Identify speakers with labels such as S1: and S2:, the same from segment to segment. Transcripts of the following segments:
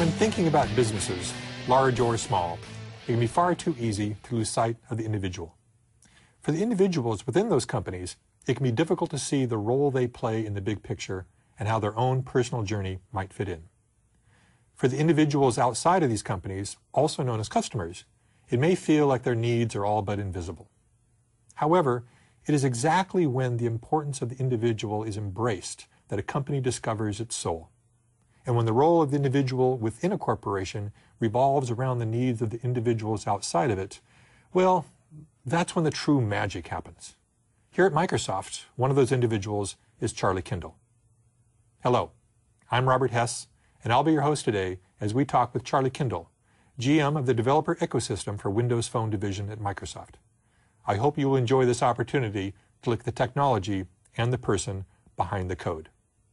S1: When thinking about businesses, large or small, it can be far too easy to lose sight of the individual. For the individuals within those companies, it can be difficult to see the role they play in the big picture and how their own personal journey might fit in. For the individuals outside of these companies, also known as customers, it may feel like their needs are all but invisible. However, it is exactly when the importance of the individual is embraced that a company discovers its soul. And when the role of the individual within a corporation revolves around the needs of the individuals outside of it, well, that's when the true magic happens. Here at Microsoft, one of those individuals is Charlie Kindle. Hello, I'm Robert Hess, and I'll be your host today as we talk with Charlie Kindle, GM of the Developer Ecosystem for Windows Phone Division at Microsoft. I hope you will enjoy this opportunity to look at the technology and the person behind the code.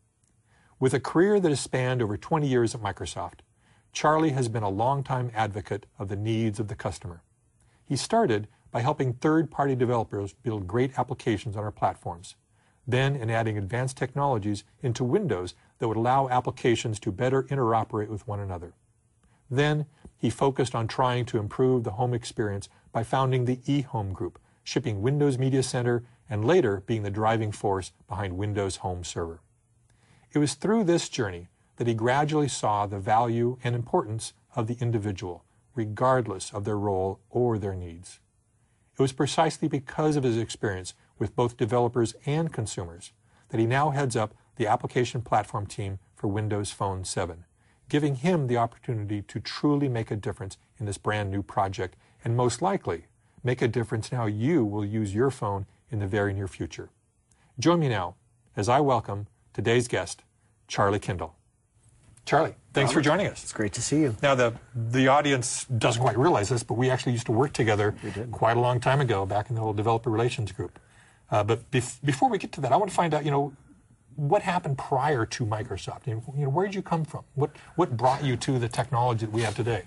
S1: With a career that has spanned over 20 years at Microsoft, Charlie has been a longtime advocate of the needs of the customer. He started by helping third-party developers build great applications on our platforms, then in adding advanced technologies into Windows that would allow applications to better interoperate with one another. Then he focused on trying to improve the home experience by founding the eHome Group, shipping Windows Media Center, and later being the driving force behind Windows Home Server. It was through this journey that he gradually saw the value and importance of the individual, regardless of their role or their needs. It was precisely because of his experience with both developers and consumers that he now heads up the application platform team for Windows Phone 7, giving him the opportunity to truly make a difference in this brand new project and most likely make a difference in how you will use your phone in the very near future. Join me now as I welcome today's guest, Charlie Kindle. Charlie, thanks for joining us.
S2: It's great to see you.
S1: Now, the audience doesn't quite realize this, but we actually used to work together quite a long time ago, back in the old developer relations group. But before we get to that, I want to find out, what happened prior to Microsoft? Where did you come from? What brought you to the technology that we have today?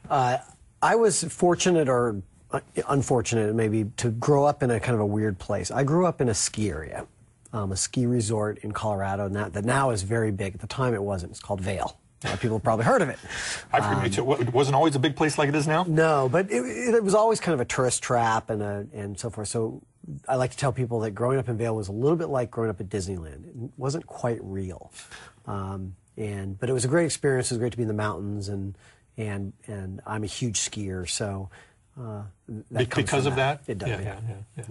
S2: I was fortunate, or unfortunate maybe, to grow up in a kind of a weird place. I grew up in a ski area. A ski resort in Colorado that now is very big. At the time it wasn't. It's called Vail. A lot of people have probably heard of it.
S1: I've heard it too. It wasn't always a big place like it is now?
S2: No, but it was always kind of a tourist trap and so forth. So I like to tell people that growing up in Vail was a little bit like growing up at Disneyland. It wasn't quite real. But it was a great experience. It was great to be in the mountains, and I'm a huge skier, so that comes
S1: because
S2: from
S1: of that?
S2: It does.
S1: Yeah.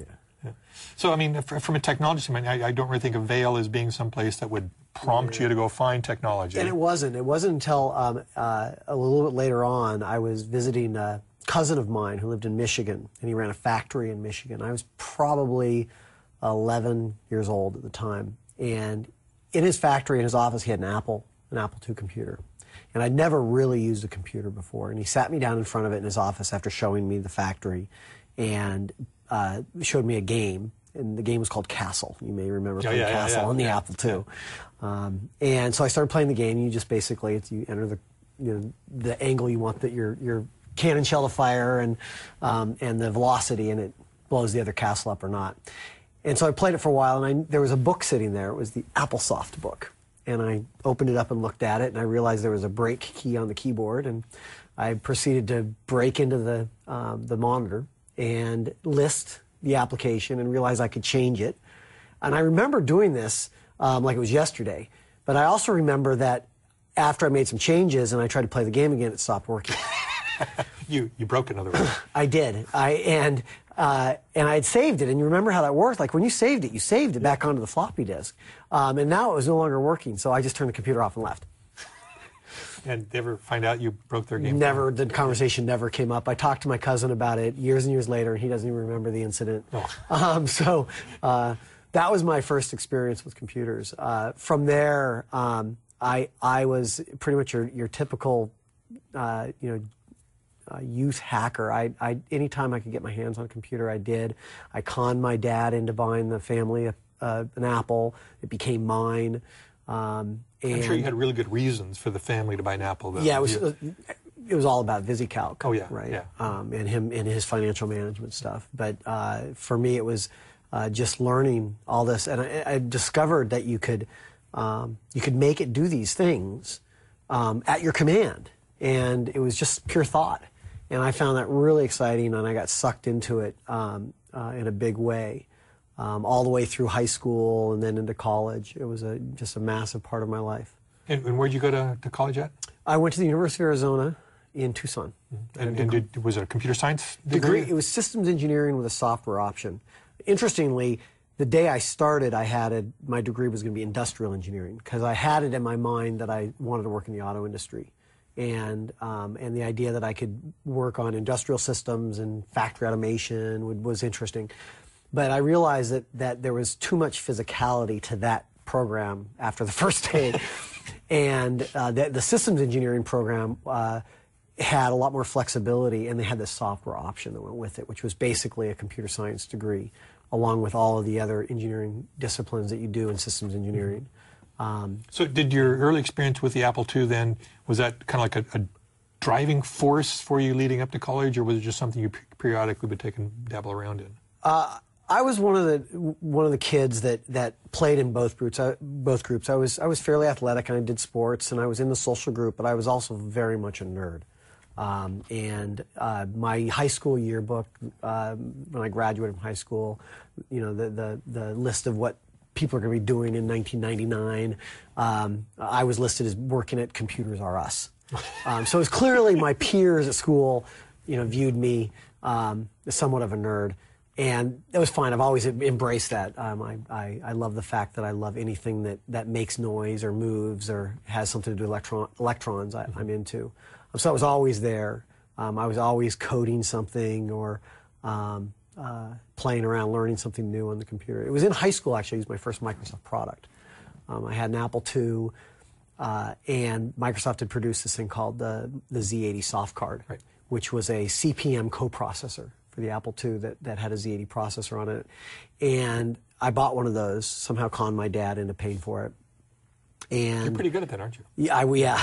S1: So, from a technology standpoint, I don't really think of Vail as being someplace that would prompt you to go find technology.
S2: And it wasn't. It wasn't until a little bit later on, I was visiting a cousin of mine who lived in Michigan, and he ran a factory in Michigan. I was probably 11 years old at the time. And in his factory, in his office, he had an Apple II computer. And I'd never really used a computer before. And he sat me down in front of it in his office after showing me the factory and showed me a game, and the game was called Castle. You may remember playing Castle on the Apple II. And so I started playing the game. You just basically you enter the angle you want that your cannon shell to fire and the velocity, and it blows the other castle up or not. And so I played it for a while, and there was a book sitting there. It was the AppleSoft book. And I opened it up and looked at it, and I realized there was a break key on the keyboard, and I proceeded to break into the monitor and list the application and realize I could change it. And I remember doing this like it was yesterday, but I also remember that after I made some changes and I tried to play the game again, it stopped working.
S1: You broke it, in other words.
S2: I did. And I had saved it, and you remember how that worked? Like when you saved it back onto the floppy disk. And now it was no longer working, so I just turned the computer off and left.
S1: And they ever find out you broke their game?
S2: Never. The conversation never came up. I talked to my cousin about it years and years later, and he doesn't even remember the incident.
S1: Oh.
S2: So that was my first experience with computers. From there, I was pretty much your typical, youth hacker. Anytime I could get my hands on a computer, I did. I conned my dad into buying the family an Apple. It became mine.
S1: I'm sure you had really good reasons for the family to buy an Apple, though.
S2: Yeah, it was all about VisiCalc.
S1: Oh, yeah.
S2: Right?
S1: Yeah.
S2: And him and his financial management stuff. But for me, it was just learning all this. And I discovered that you could make it do these things at your command. and it was just pure thought. And I found that really exciting, and I got sucked into it in a big way, all the way through high school and then into college. It was just a massive part of my life.
S1: And where'd you go to college at?
S2: I went to the University of Arizona in Tucson.
S1: And was it a computer science degree?
S2: It was systems engineering with a software option. Interestingly, the day I started, my degree was going to be industrial engineering, because I had it in my mind that I wanted to work in the auto industry. And the idea that I could work on industrial systems and factory automation was interesting. But I realized that there was too much physicality to that program after the first day. And the systems engineering program had a lot more flexibility, and they had this software option that went with it, which was basically a computer science degree, along with all of the other engineering disciplines that you do in systems engineering.
S1: So did your early experience with the Apple II then, was that kind of like a driving force for you leading up to college, or was it just something you periodically would take and dabble around in?
S2: I was one of the kids that played in both groups. I was fairly athletic, and I did sports, and I was in the social group, but I was also very much a nerd. My high school yearbook, when I graduated from high school, the list of what people are going to be doing in 1999, I was listed as working at Computers R Us. So it was clearly my peers at school, viewed me as somewhat of a nerd. And it was fine. I've always embraced that. I love the fact that I love anything that makes noise or moves or has something to do with electrons I'm into. So I was always there. I was always coding something or playing around, learning something new on the computer. It was in high school, actually. It was my first Microsoft product. I had an Apple II, and Microsoft had produced this thing called the Z80 soft card, right, which was a CP/M coprocessor for the Apple II that had a Z80 processor on it. And I bought one of those, somehow conned my dad into paying for it. And
S1: you're pretty good at that, aren't you?
S2: Yeah.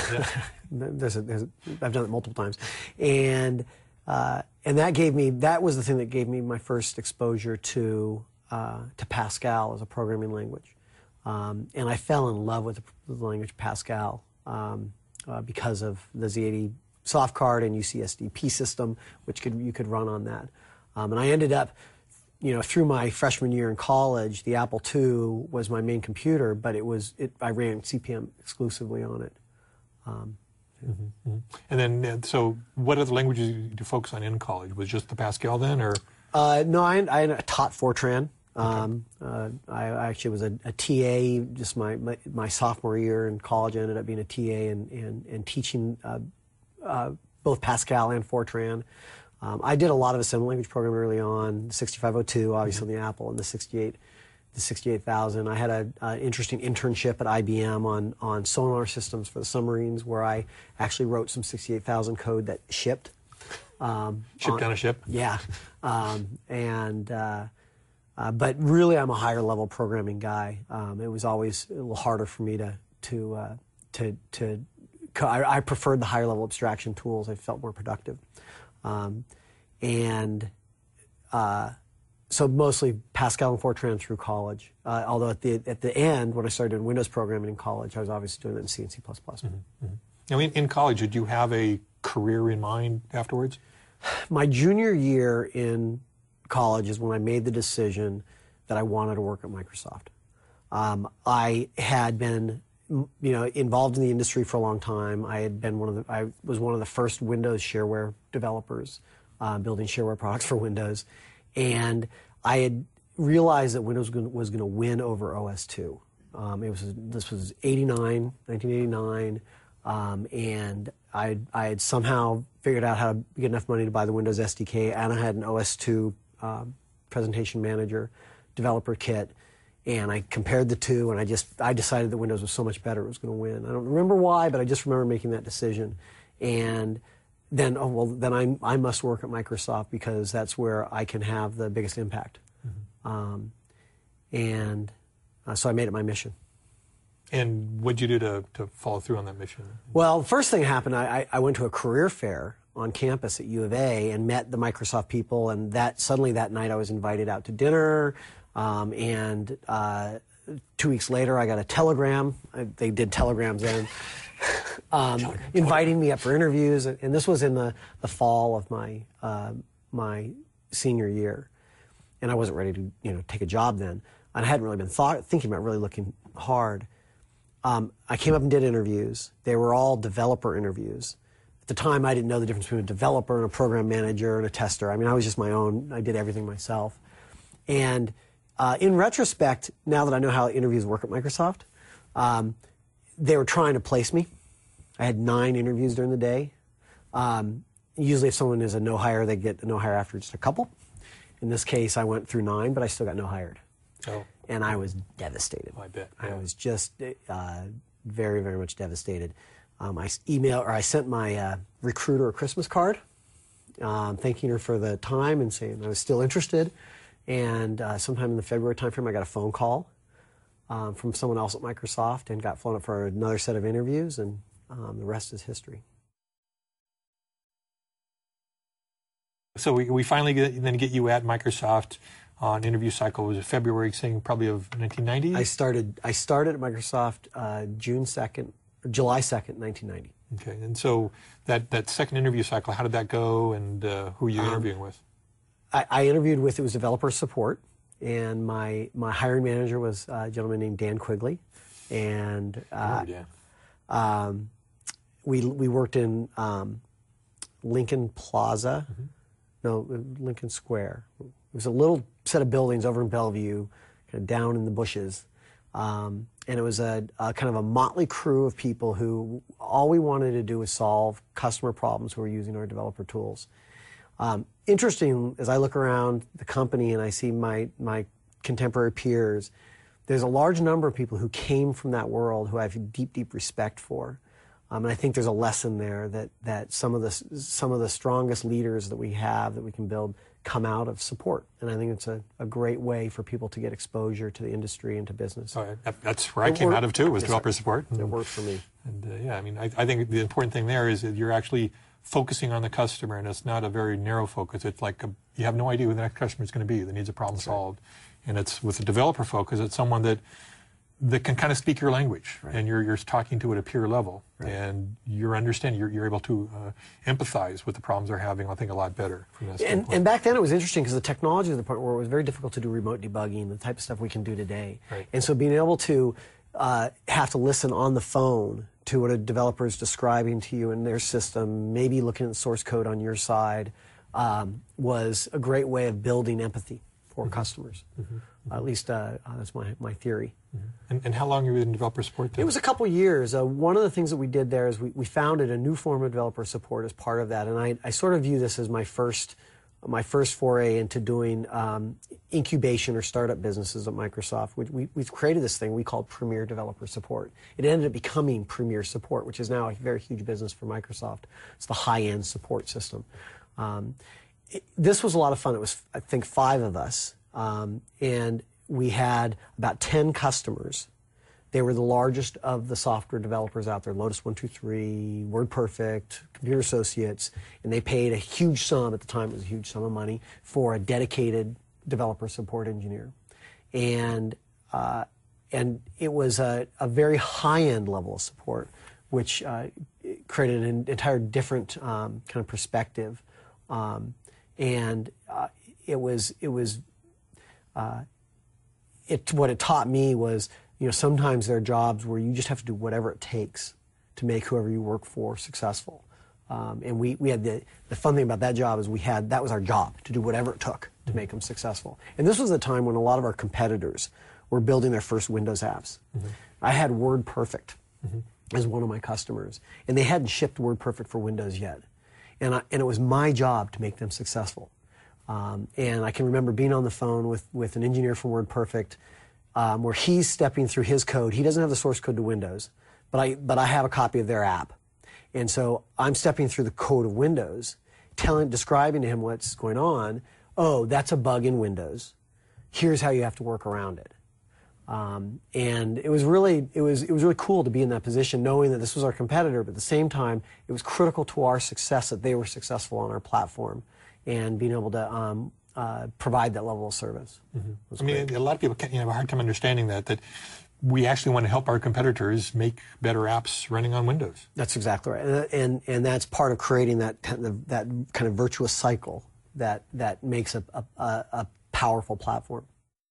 S2: I've done it multiple times. And that was the thing that gave me my first exposure to Pascal as a programming language. And I fell in love with the language Pascal because of the Z80 soft card and UCSDP system, which you could run on that. And I ended up, through my freshman year in college, the Apple II was my main computer, but I ran CP/M exclusively on it.
S1: And then, so what other languages did you focus on in college? Was it just the Pascal then, or?
S2: No, I taught Fortran. Okay. I actually was a TA just my sophomore year in college. I ended up being a TA and teaching both Pascal and Fortran. I did a lot of assembly language programming early on, 6502, obviously, the Apple, and the 68000. I had an interesting internship at IBM on sonar systems for the submarines, where I actually wrote some 68000 code that shipped.
S1: Shipped on a ship?
S2: Yeah. But really, I'm a higher level programming guy. It was always a little harder for me I preferred the higher level abstraction tools. I felt more productive. So mostly Pascal and Fortran through college. Although at the end, when I started doing Windows programming in college, I was obviously doing it in C and C++.
S1: Now, in college, did you have a career in mind afterwards?
S2: My junior year in college is when I made the decision that I wanted to work at Microsoft. I had been involved in the industry for a long time. I was one of the first Windows shareware developers, building shareware products for Windows, and I had realized that Windows was going to win over OS/2. This was 1989, and I had somehow figured out how to get enough money to buy the Windows SDK, and I had an OS/2 presentation manager developer kit. And I compared the two, and I decided that Windows was so much better it was going to win. I don't remember why, but I just remember making that decision. And then, I must work at Microsoft because that's where I can have the biggest impact. So I made it my mission.
S1: And what did you do to follow through on that mission?
S2: Well, the first thing that happened, I went to a career fair on campus at U of A and met the Microsoft people, and suddenly that night I was invited out to dinner. 2 weeks later, I got a telegram. They did telegrams then, inviting me up for interviews. And this was in the fall of my senior year. And I wasn't ready to take a job then. And I hadn't really been thinking about really looking hard. I came up and did interviews. They were all developer interviews. At the time, I didn't know the difference between a developer and a program manager and a tester. I mean, I was just my own. I did everything myself. And in retrospect, now that I know how interviews work at Microsoft, they were trying to place me. I had 9 interviews during the day. Usually if someone is a no-hire, they get a no-hire after just a couple. In this case, I went through 9, but I still got no-hired.
S1: Oh.
S2: And I was devastated.
S1: I bet. Yeah.
S2: I was just very, very much devastated. I sent my recruiter a Christmas card, thanking her for the time and saying I was still interested. And sometime in the February timeframe, I got a phone call from someone else at Microsoft and got flown up for another set of interviews, and the rest is history.
S1: So we finally get you at Microsoft on interview cycle. Was it February, saying probably of 1990?
S2: I started at Microsoft July 2nd, 1990.
S1: Okay, and so that second interview cycle, how did that go, and who were you interviewing with?
S2: I interviewed with, it was developer support, and my hiring manager was a gentleman named Dan Quigley, and we worked in Lincoln Plaza, Lincoln Square. It was a little set of buildings over in Bellevue, kind of down in the bushes, and it was a kind of a motley crew of people who all we wanted to do was solve customer problems who were using our developer tools. Interesting, as I look around the company and I see my contemporary peers, there's a large number of people who came from that world who I have deep, deep respect for. And I think there's a lesson there that some of the strongest leaders that we have that we can build come out of support. And I think it's a great way for people to get exposure to the industry and to business.
S1: Oh, that's where I came out of too, was developer support.
S2: It worked for me.
S1: And I mean, I think the important thing there is that you're actually focusing on the customer, and it's not a very narrow focus. It's like you have no idea who the next customer is going to be that needs a problem solved. And it's with a developer focus, it's someone that can kind of speak your language, and you're talking to at a peer level, and you're understanding, you're able to empathize with the problems they're having, I think, a lot better from that standpoint. And
S2: back then it was interesting because the technology was the point where it was very difficult to do remote debugging, the type of stuff we can do today.
S1: Right.
S2: And so being able to have to listen on the phone to what a developer is describing to you in their system, maybe looking at the source code on your side, was a great way of building empathy for customers. At least that's my theory.
S1: And how long were you in developer support then?
S2: It was a couple years. One of the things that we did there is we founded a new form of developer support as part of that, and I sort of view this as my first foray into doing incubation or startup businesses at Microsoft. We've created this thing we called Premier Developer Support. It ended up becoming Premier Support, which is now a very huge business for Microsoft. It's the high-end support system. This was a lot of fun. It was, I think, 5 of us, and we had about 10 customers. They were the largest of the software developers out there, Lotus 123, WordPerfect, Computer Associates, and they paid a huge sum, at the time it was a huge sum of money, for a dedicated developer support engineer. And it was a very high-end level of support, which created an entire different kind of perspective. What it taught me was, sometimes there are jobs where you just have to do whatever it takes to make whoever you work for successful. And we had the fun thing about that job is that was our job, to do whatever it took to make them successful. And this was a time when a lot of our competitors were building their first Windows apps. I had WordPerfect as one of my customers, and they hadn't shipped WordPerfect for Windows yet. And it was my job to make them successful. And I can remember being on the phone with an engineer from WordPerfect, where he's stepping through his code. He doesn't have the source code to Windows, but I have a copy of their app. And so I'm stepping through the code of Windows, describing to him what's going on. Oh, that's a bug in Windows. Here's how you have to work around it. And it was really cool to be in that position, knowing that this was our competitor, but at the same time, it was critical to our success that they were successful on our platform, and being able to provide that level of service.
S1: I mean, a lot of people have a hard time understanding that we actually want to help our competitors make better apps running on Windows.
S2: That's exactly right, and that's part of creating that kind of virtuous cycle that makes a powerful platform.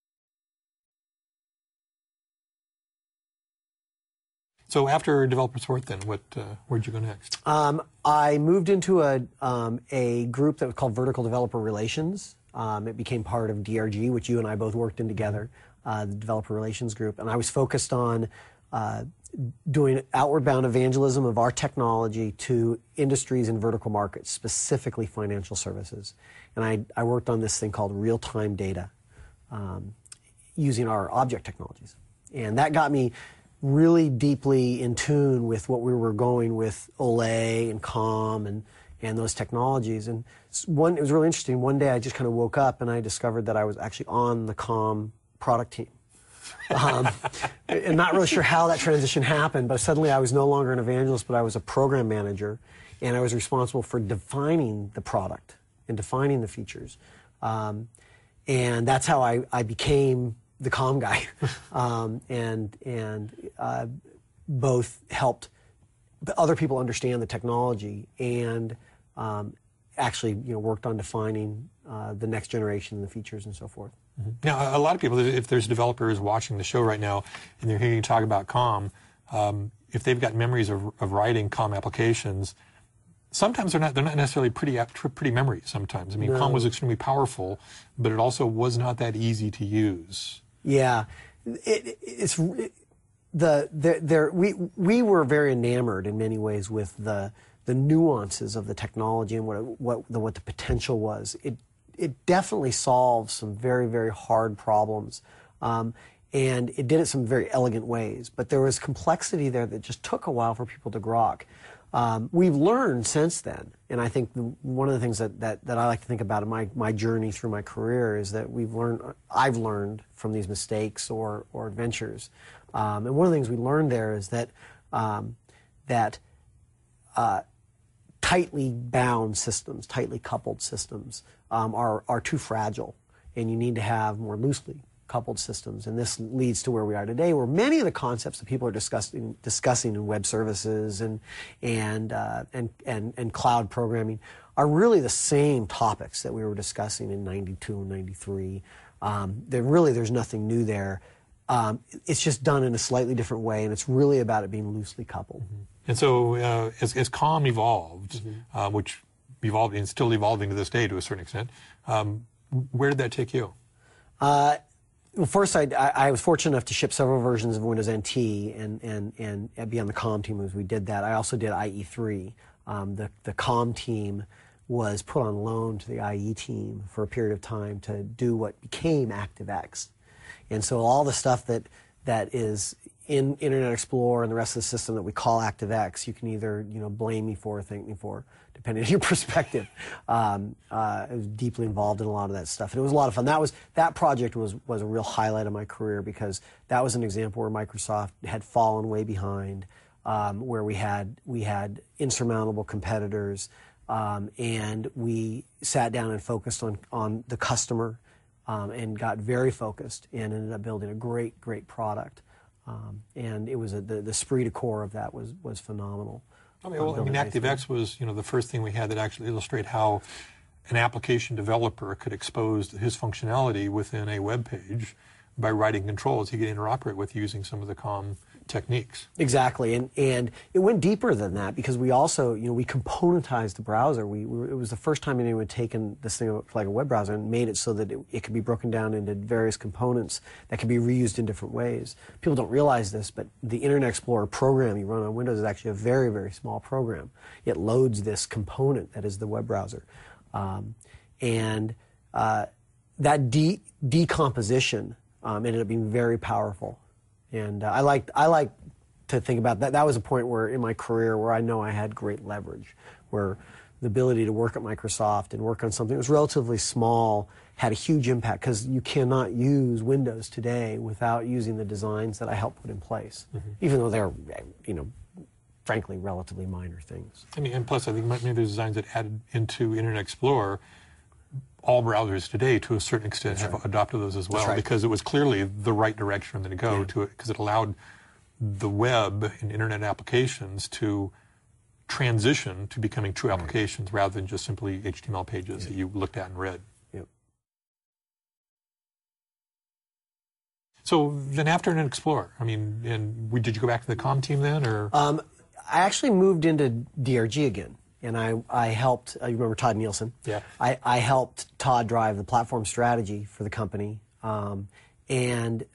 S1: So after Developer Support, then where'd you go next?
S2: I moved into a group that was called Vertical Developer Relations. It became part of DRG, which you and I both worked in together, the Developer Relations Group. And I was focused on doing outward bound evangelism of our technology to industries and vertical markets, specifically financial services. And I worked on this thing called real-time data using our object technologies. And that got me really deeply in tune with what we were going with Olay and COM and those technologies. And it was really interesting. One day I just kind of woke up and I discovered that I was actually on the COM product team. And not really sure how that transition happened, but suddenly I was no longer an evangelist, but I was a program manager, and I was responsible for defining the product and defining the features. And that's how I became the COM guy, and both helped other people understand the technology and actually worked on defining the next generation, the features, and so forth.
S1: Now, a lot of people, if there's developers watching the show right now and they're hearing you talk about COM, if they've got memories of writing COM applications, sometimes they're not necessarily pretty memories. Sometimes, I mean, COM was extremely powerful, but it also was not that easy to use.
S2: Yeah, we were very enamored in many ways with the nuances of the technology and what the potential was. It definitely solved some very, very hard problems, and it did it some very elegant ways. But there was complexity there that just took a while for people to grok. We've learned since then, and I think one of the things that I like to think about in my journey through my career is that I've learned from these mistakes or adventures. And one of the things we learned there is that tightly bound systems, tightly coupled systems, are too fragile, and you need to have more loosely coupled systems. And this leads to where we are today, where many of the concepts that people are discussing in web services and cloud programming are really the same topics that we were discussing in 92 and 93. There's nothing new there. It's just done in a slightly different way, and it's really about it being loosely coupled.
S1: And so as COM evolved, which evolved and still evolving to this day to a certain extent, where did that take you?
S2: Well, first, I was fortunate enough to ship several versions of Windows NT and be on the COM team as we did that. I also did IE3. The COM team was put on loan to the IE team for a period of time to do what became ActiveX. And so all the stuff that is in Internet Explorer and the rest of the system that we call ActiveX, you can either blame me for or thank me for, depending on your perspective. I was deeply involved in a lot of that stuff, and it was a lot of fun. That project was a real highlight of my career, because that was an example where Microsoft had fallen way behind, where we had insurmountable competitors, and we sat down and focused on the customer, and got very focused and ended up building a great product. And it was the esprit de corps of that was phenomenal.
S1: ActiveX was the first thing we had that actually illustrated how an application developer could expose his functionality within a web page by writing controls he could interoperate with using some of the COM techniques.
S2: Exactly, and it went deeper than that, because we also, we componentized the browser. It was the first time anyone had taken this thing like a web browser and made it so that it could be broken down into various components that could be reused in different ways. People don't realize this, but the Internet Explorer program you run on Windows is actually a very, very small program. It loads this component that is the web browser. That decomposition ended up being very powerful. And I like to think about that. That was a point where in my career where I know I had great leverage, where the ability to work at Microsoft and work on something that was relatively small had a huge impact, because you cannot use Windows today without using the designs that I helped put in place, even though they're, frankly, relatively minor things.
S1: And plus, I think many of the designs that added into Internet Explorer all browsers today, to a certain extent, have adopted those as well, because it was clearly the right direction for them to go to it, because it allowed the web and internet applications to transition to becoming true applications rather than just simply HTML pages that you looked at and read.
S2: Yep.
S1: So then after Internet Explorer, I mean, did you go back to the comm team then, or?
S2: I actually moved into DRG again. And I helped, you remember Todd Nielsen?
S1: Yeah.
S2: I helped Todd drive the platform strategy for the company, and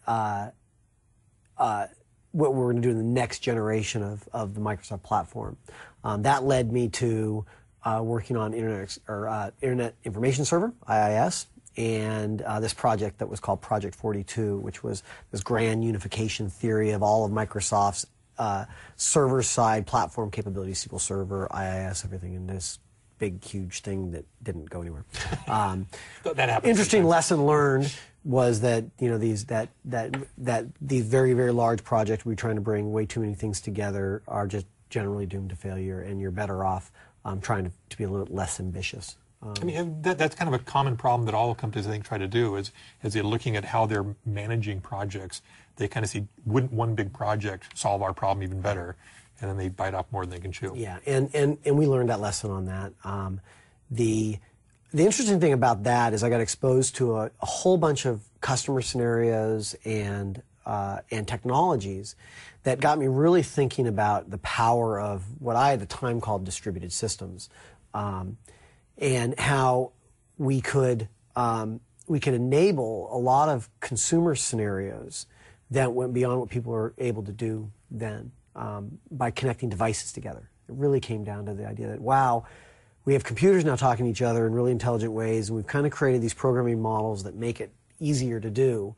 S2: what we're going to do in the next generation of the Microsoft platform. That led me to working on Internet Information Server, IIS, and this project that was called Project 42, which was this grand unification theory of all of Microsoft's server-side platform capabilities, SQL Server, IIS, everything in this big, huge thing that didn't go anywhere.
S1: That happens.
S2: Interesting lesson learned was that these very, very large projects we're trying to bring way too many things together are just generally doomed to failure, and you're better off trying to be a little bit less ambitious.
S1: I mean, that's kind of a common problem that all companies, I think, try to do is as they're looking at how they're managing projects, they kind of see, wouldn't one big project solve our problem even better? And then they bite off more than they can chew.
S2: Yeah, and we learned that lesson on that. The interesting thing about that is I got exposed to a whole bunch of customer scenarios and technologies that got me really thinking about the power of what I at the time called distributed systems. And how we could enable a lot of consumer scenarios that went beyond what people were able to do then by connecting devices together. It really came down to the idea that, wow, we have computers now talking to each other in really intelligent ways, and we've kind of created these programming models that make it easier to do.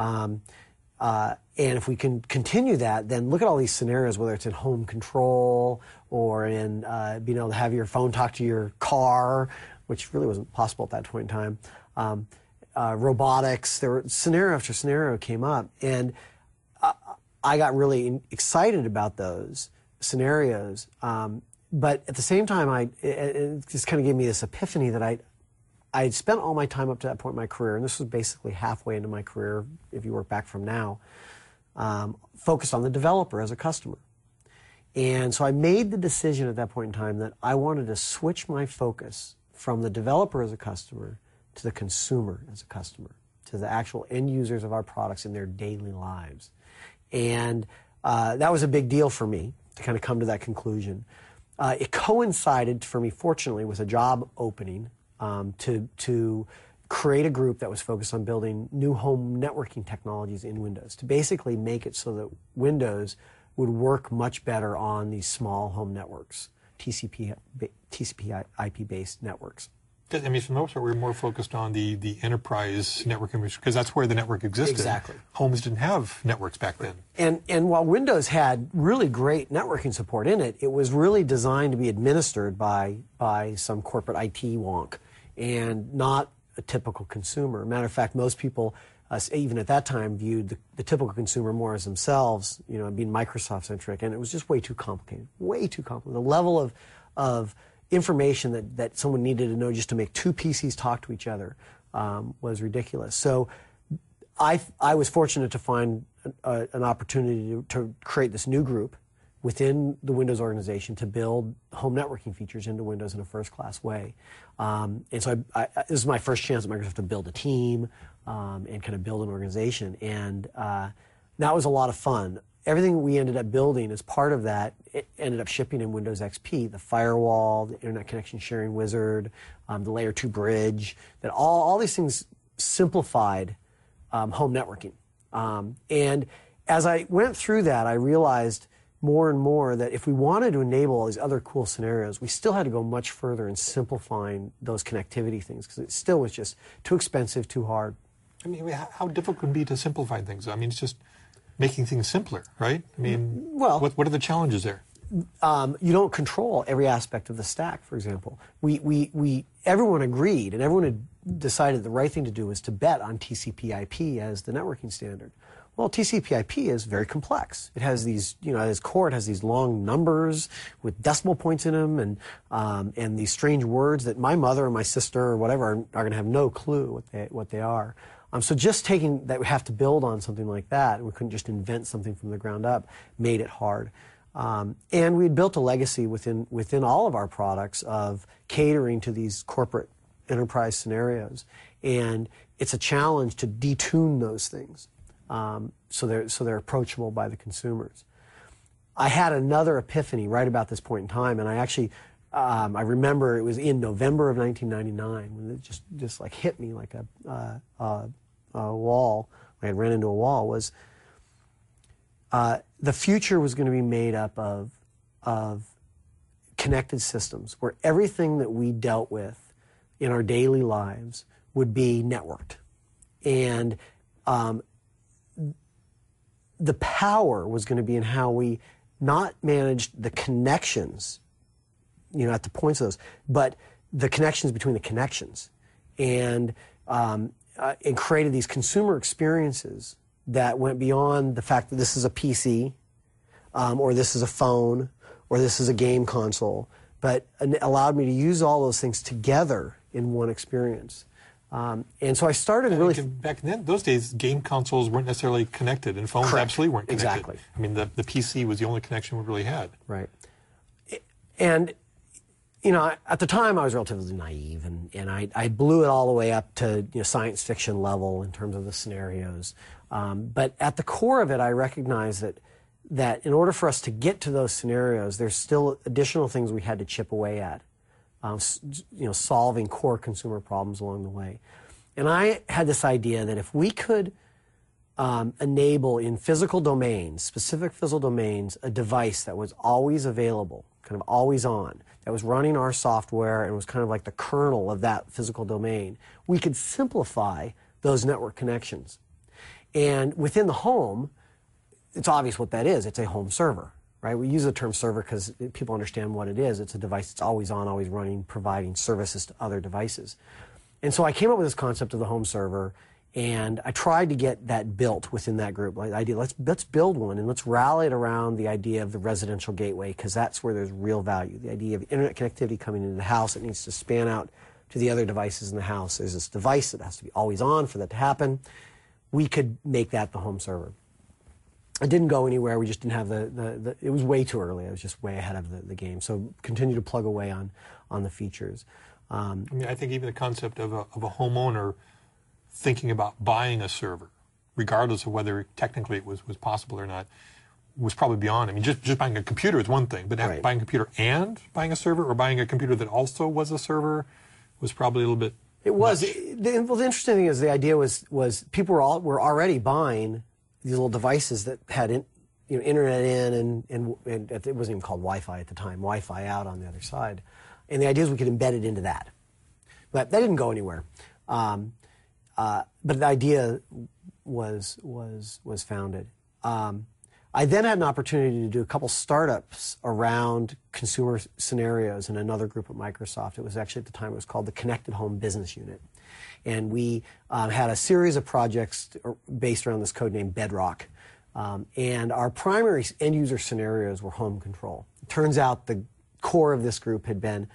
S2: And if we can continue that, then look at all these scenarios, whether it's in home control or in being able to have your phone talk to your car, which really wasn't possible at that point in time. Robotics, there were scenario after scenario came up, and I got really excited about those scenarios. But at the same time, it just kind of gave me this epiphany that I had spent all my time up to that point in my career, and this was basically halfway into my career, if you work back from now, focused on the developer as a customer. And so I made the decision at that point in time that I wanted to switch my focus from the developer as a customer to the consumer as a customer, to the actual end users of our products in their daily lives. And that was a big deal for me to kind of come to that conclusion. It coincided for me, fortunately, with a job opening to create a group that was focused on building new home networking technologies in Windows, to basically make it so that Windows would work much better on these small home networks, TCP IP-based networks.
S1: I mean, for the most part, we were more focused on the enterprise network, because that's where the network existed.
S2: Exactly.
S1: Homes didn't have networks back then.
S2: And while Windows had really great networking support in it, it was really designed to be administered by some corporate IT wonk and not a typical consumer. Matter of fact, most people, even at that time, viewed the typical consumer more as themselves, being Microsoft-centric, and it was just way too complicated. Way too complicated. The level of information that someone needed to know just to make two PCs talk to each other was ridiculous. So I was fortunate to find an opportunity to create this new group within the Windows organization to build home networking features into Windows in a first-class way. And so this is my first chance at Microsoft to build a team and kind of build an organization. And that was a lot of fun. Everything we ended up building as part of that, it ended up shipping in Windows XP, the firewall, the internet connection sharing wizard, the layer 2 bridge, that all these things simplified home networking. And as I went through that, I realized more and more that if we wanted to enable all these other cool scenarios, we still had to go much further in simplifying those connectivity things, because it still was just too expensive, too hard.
S1: I mean, how difficult can it be to simplify things? I mean, it's just making things simpler, right? I mean,
S2: well,
S1: what are the challenges there?
S2: You don't control every aspect of the stack, for example. Everyone agreed, and everyone had decided the right thing to do was to bet on TCP/IP as the networking standard. Well, TCP/IP is very complex. It has these, at its core, it has these long numbers with decimal points in them, and these strange words that my mother or my sister or whatever are going to have no clue what they are. So just taking that, we have to build on something like that, and we couldn't just invent something from the ground up, made it hard. And we had built a legacy within all of our products of catering to these corporate enterprise scenarios, and it's a challenge to detune those things. So they're approachable by the consumers. I had another epiphany right about this point in time, and I actually I remember it was in November of 1999 when it just like hit me like a wall. I had ran into a wall. Was the future was going to be made up of connected systems where everything that we dealt with in our daily lives would be networked, and the power was going to be in how we not managed the connections, at the points of those, but the connections between the connections, and created these consumer experiences that went beyond the fact that this is a PC, or this is a phone, or this is a game console, but allowed me to use all those things together in one experience. And so I started really...
S1: Back then, those days, game consoles weren't necessarily connected, and phones absolutely weren't connected.
S2: Exactly.
S1: I mean, the PC was the only connection we really had.
S2: Right. And, at the time, I was relatively naive, and I blew it all the way up to science fiction level in terms of the scenarios. But at the core of it, I recognized that in order for us to get to those scenarios, there's still additional things we had to chip away at. Solving core consumer problems along the way. And I had this idea that if we could enable in physical domains, specific physical domains, a device that was always available, kind of always on, that was running our software and was kind of like the kernel of that physical domain, we could simplify those network connections. And within the home, it's obvious what that is. It's a home server. Right? We use the term server because people understand what it is. It's a device that's always on, always running, providing services to other devices. And so I came up with this concept of the home server, and I tried to get that built within that group. Like the idea, let's build one, and let's rally it around the idea of the residential gateway, because that's where there's real value. The idea of internet connectivity coming into the house, it needs to span out to the other devices in the house. There's this device that has to be always on for that to happen. We could make that the home server. It didn't go anywhere. We just didn't have it was way too early. I was just way ahead of the game. So continue to plug away on the features.
S1: I think even the concept of a homeowner thinking about buying a server, regardless of whether technically it was possible or not, was probably beyond. Just buying a computer is one thing, but
S2: right.
S1: Buying a computer and buying a server, or buying a computer that also was a server, was probably a little bit.
S2: It was. The interesting thing is the idea was people were already buying these little devices that had internet in, and it wasn't even called Wi-Fi at the time, Wi-Fi out on the other side. And the idea is we could embed it into that. But that didn't go anywhere. But the idea was founded. I then had an opportunity to do a couple startups around consumer scenarios in another group at Microsoft. It was actually, at the time, it was called the Connected Home Business Unit. And we had a series of projects based around this code named Bedrock. And our primary end-user scenarios were home control. It turns out the core of this group had been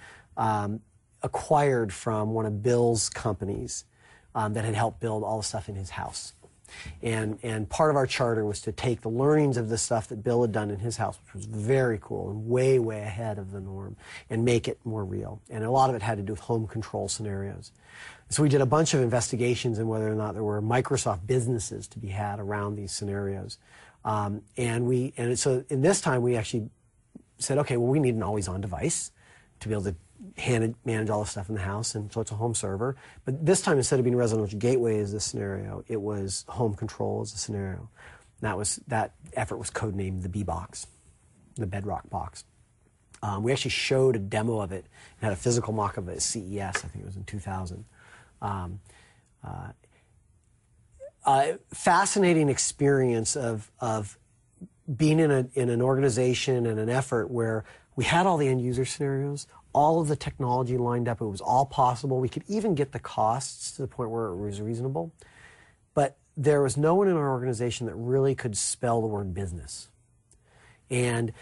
S2: acquired from one of Bill's companies that had helped build all the stuff in his house. And part of our charter was to take the learnings of the stuff that Bill had done in his house, which was very cool and way, way ahead of the norm, and make it more real. And a lot of it had to do with home control scenarios. So we did a bunch of investigations in whether or not there were Microsoft businesses to be had around these scenarios. So in this time we actually said, okay, well, we need an always-on device to be able to manage all the stuff in the house, and so it's a home server. But this time, instead of being residential gateway as the scenario, it was home control as the scenario. And that effort was codenamed the B-Box, the Bedrock box. We actually showed a demo of it and had a physical mock of it at CES, I think it was in 2000. Fascinating experience of being in an organization and an effort where we had all the end user scenarios, all of the technology lined up. It was all possible. We could even get the costs to the point where it was reasonable. But there was no one in our organization that really could spell the word business. And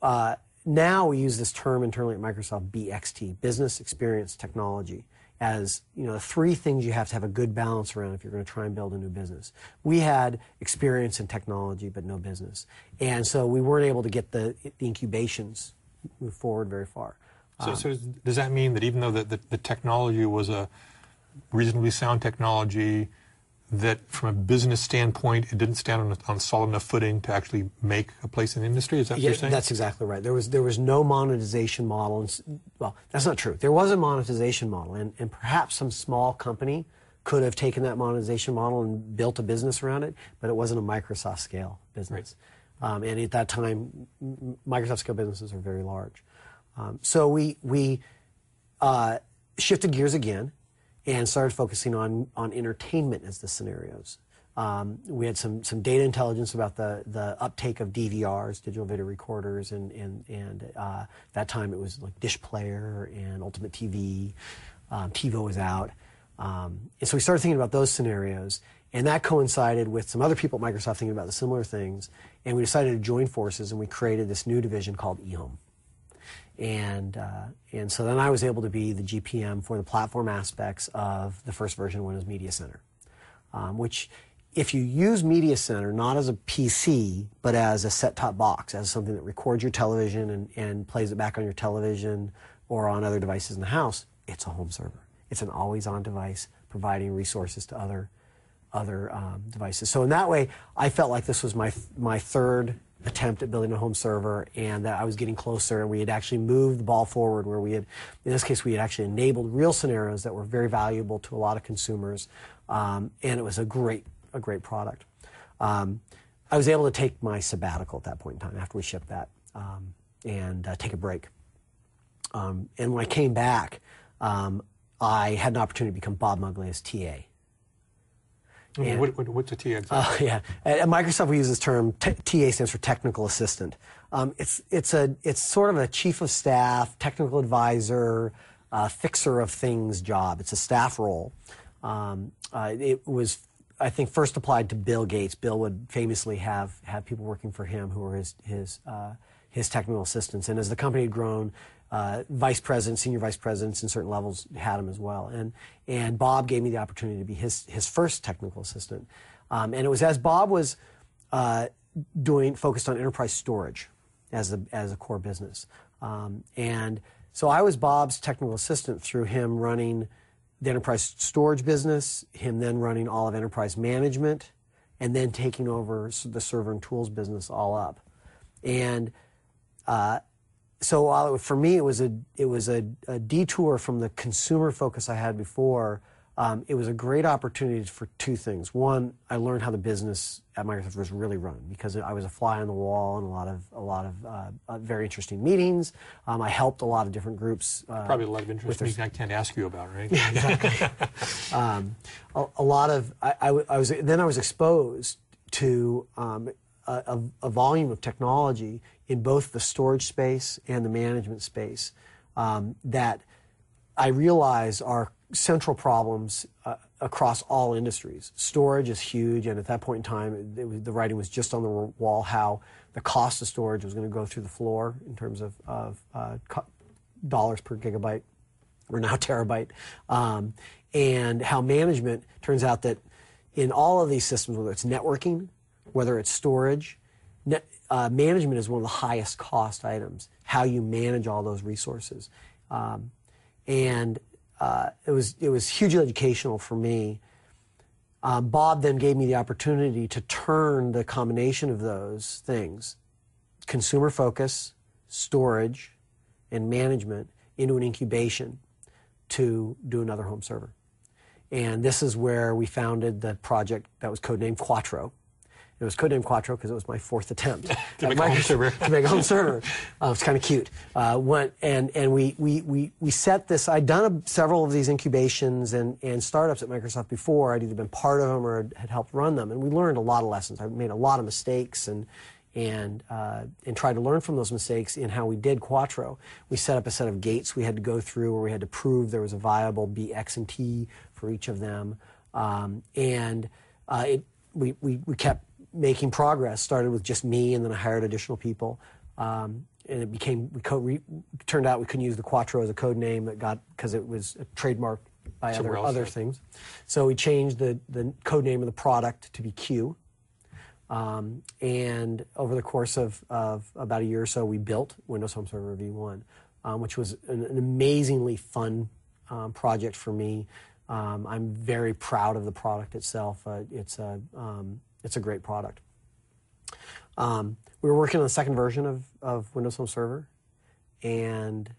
S2: now we use this term internally at Microsoft, BXT, Business Experience Technology, as the three things you have to have a good balance around if you're going to try and build a new business. We had experience in technology, but no business. And so we weren't able to get the incubations move forward very far.
S1: So does that mean that even though the technology was a reasonably sound technology, that from a business standpoint, it didn't stand on solid enough footing to actually make a place in the industry? Is that what you're saying?
S2: That's exactly right. There was no monetization model. Well, that's not true. There was a monetization model, and perhaps some small company could have taken that monetization model and built a business around it, but it wasn't a Microsoft scale business. Right. And at that time, Microsoft scale businesses are very large. So we shifted gears again and started focusing on entertainment as the scenarios. We had some data intelligence about the uptake of DVRs, digital video recorders, and that time it was like Dish Player and Ultimate TV. TiVo was out. And so we started thinking about those scenarios, and that coincided with some other people at Microsoft thinking about the similar things, and we decided to join forces, and we created this new division called eHome. And so then I was able to be the GPM for the platform aspects of the first version of Windows Media Center, which if you use Media Center not as a PC, but as a set-top box, as something that records your television and plays it back on your television or on other devices in the house, it's a home server. It's an always-on device providing resources to other devices. So in that way, I felt like this was my third attempt at building a home server, and that I was getting closer, and we had actually moved the ball forward where we had, in this case, we had actually enabled real scenarios that were very valuable to a lot of consumers, and it was a great product. I was able to take my sabbatical at that point in time after we shipped that, and take a break. And when I came back, I had an opportunity to become Bob Mugley as TA.
S1: What's a TA exactly?
S2: Yeah. At Microsoft, we use this term. TA stands for technical assistant. It's sort of a chief of staff, technical advisor, fixer of things job. It's a staff role. It was, I think, first applied to Bill Gates. Bill would famously have people working for him who were his technical assistants. And as the company had grown, vice presidents, senior vice presidents in certain levels had him as well. And Bob gave me the opportunity to be his first technical assistant. And it was as Bob was focused on enterprise storage as a core business. And so I was Bob's technical assistant through him running the enterprise storage business, him then running all of enterprise management, and then taking over the server and tools business all up. And so while for me it was a detour from the consumer focus I had before, it was a great opportunity for two things. One, I learned how the business at Microsoft was really run because I was a fly on the wall in a lot of very interesting meetings. I helped a lot of different groups.
S1: Probably a lot of interesting meetings I can't ask you about, right?
S2: Yeah, exactly. A lot of I was exposed to a volume of technology in both the storage space and the management space that I realize are central problems across all industries. Storage is huge, and at that point in time, the writing was just on the wall how the cost of storage was going to go through the floor in terms of dollars per gigabyte, or now terabyte, and how management turns out that in all of these systems, whether it's networking, whether it's storage, management is one of the highest cost items, how you manage all those resources. And it was hugely educational for me. Bob then gave me the opportunity to turn the combination of those things, consumer focus, storage, and management, into an incubation to do another home server. And this is where we founded the project that was codenamed Quattro. It was codenamed Quattro because it was my fourth attempt
S1: to make a home server.
S2: To make a home server. It's kind of cute. We set this. I'd done several of these incubations and startups at Microsoft before. I'd either been part of them or had helped run them, and we learned a lot of lessons. I made a lot of mistakes and tried to learn from those mistakes in how we did Quattro. We set up a set of gates we had to go through where we had to prove there was a viable B, X, and T for each of them, we kept making progress. Started with just me, and then I hired additional people. And it became, turned out we couldn't use the Quattro as a code name because it was trademarked by other things. So we changed the code name of the product to be Q. And over the course of about a year or so, we built Windows Home Server v1, which was an amazingly fun project for me. I'm very proud of the product itself. It's a great product. We were working on the second version of Windows Home Server, and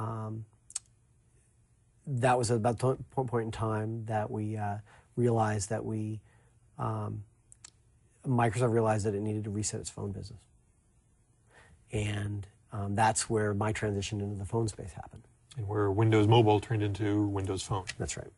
S2: that was about the point in time that we realized that Microsoft realized that it needed to reset its phone business. And that's where my transition into the phone space happened.
S1: And where Windows Mobile turned into Windows Phone.
S2: That's right.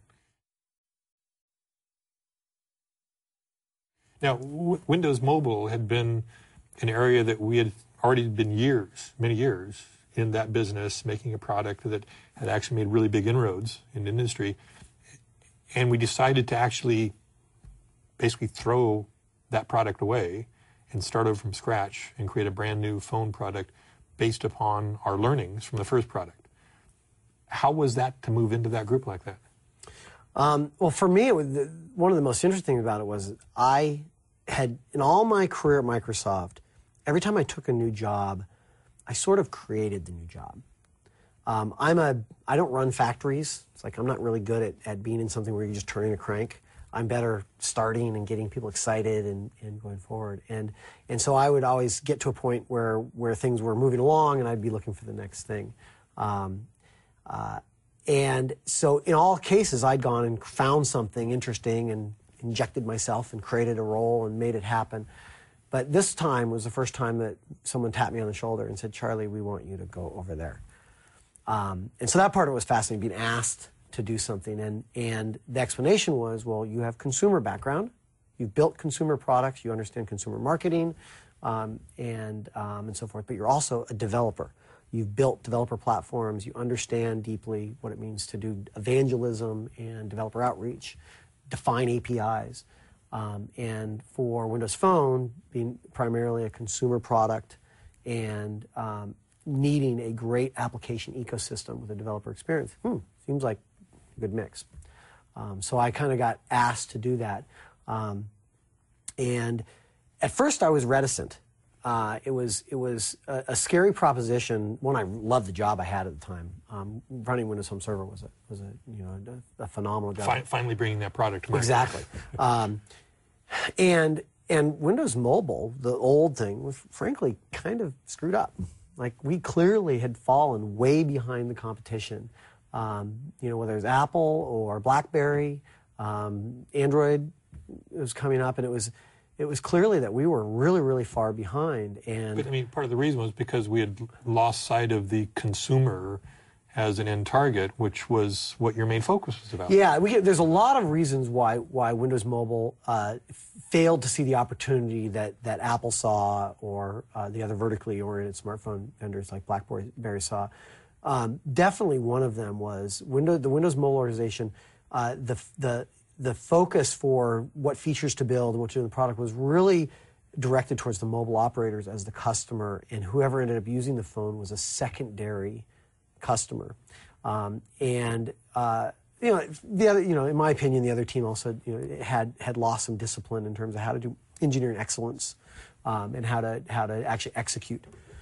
S1: Now, Windows Mobile had been an area that we had already been many years, in that business, making a product that had actually made really big inroads in the industry. And we decided to actually basically throw that product away and start over from scratch and create a brand new phone product based upon our learnings from the first product. How was that to move into that group like that?
S2: Well, for me, one of the most interesting about it was I had, in all my career at Microsoft, every time I took a new job, I sort of created the new job. I don't run factories. It's like I'm not really good at being in something where you're just turning a crank. I'm better starting and getting people excited and going forward. And so I would always get to a point where things were moving along, and I'd be looking for the next thing. And so in all cases, I'd gone and found something interesting and injected myself and created a role and made it happen. But this time was the first time that someone tapped me on the shoulder and said, "Charlie, we want you to go over there." And so that part of it was fascinating, being asked to do something. And the explanation was, well, you have consumer background, you've built consumer products, you understand consumer marketing, and so forth, but you're also a developer. You've built developer platforms, you understand deeply what it means to do evangelism and developer outreach, define APIs. And for Windows Phone, being primarily a consumer product and needing a great application ecosystem with a developer experience, seems like a good mix. So I kind of got asked to do that. And at first I was reticent. It was a scary proposition. One, I loved the job I had at the time. Running Windows Home Server was a phenomenal job.
S1: Finally bringing that product to market.
S2: Exactly. And Windows Mobile, the old thing, was frankly kind of screwed up. Like, we clearly had fallen way behind the competition. Whether it was Apple or BlackBerry, Android was coming up, and it was clearly that we were really, really far behind.
S1: But I mean, part of the reason was because we had lost sight of the consumer as an end target, which was what your main focus was about.
S2: Yeah, there's a lot of reasons why Windows Mobile failed to see the opportunity that Apple saw, or the other vertically oriented smartphone vendors like BlackBerry saw. Definitely one of them was the Windows Mobile organization. The focus for what features to build and what to do in the product was really directed towards the mobile operators as the customer, and whoever ended up using the phone was a secondary customer. In my opinion, the other team also had lost some discipline in terms of how to do engineering excellence and how to actually execute.